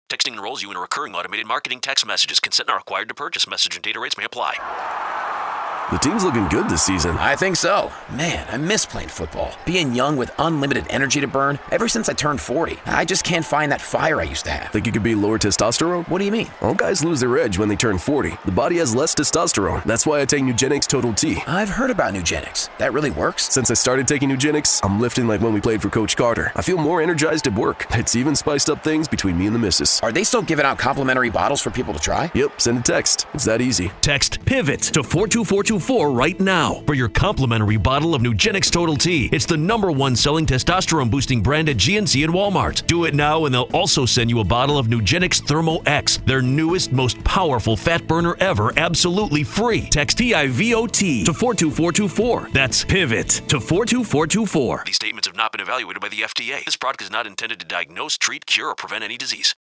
Texting enrolls you in a recurring automated marketing text messages. Consent not required to purchase. Message and data rates may apply. The team's looking good this season. I think so. Man, I miss playing football. Being young with unlimited energy to burn. Ever since I turned 40, I just can't find that fire I used to have. Think it could be lower testosterone? What do you mean? All guys lose their edge when they turn 40. The body has less testosterone. That's why I take Nugenix Total T. I've heard about Nugenix. That really works? Since I started taking Nugenix, I'm lifting like when we played for Coach Carter. I feel more energized at work. It's even spiced up things between me and the missus. Are they still giving out complimentary bottles for people to try? Yep, send a text. It's that easy. Text PIVOT to 42424 right now for your complimentary bottle of Nugenix Total T. It's the #1 selling testosterone boosting brand at GNC and Walmart. Do it now and they'll also send you a bottle of Nugenix Thermo X, their newest, most powerful fat burner ever, absolutely free. Text PIVOT to 42424. That's PIVOT to 42424. These statements have not been evaluated by the FDA. This product is not intended to diagnose, treat, cure, or prevent any disease.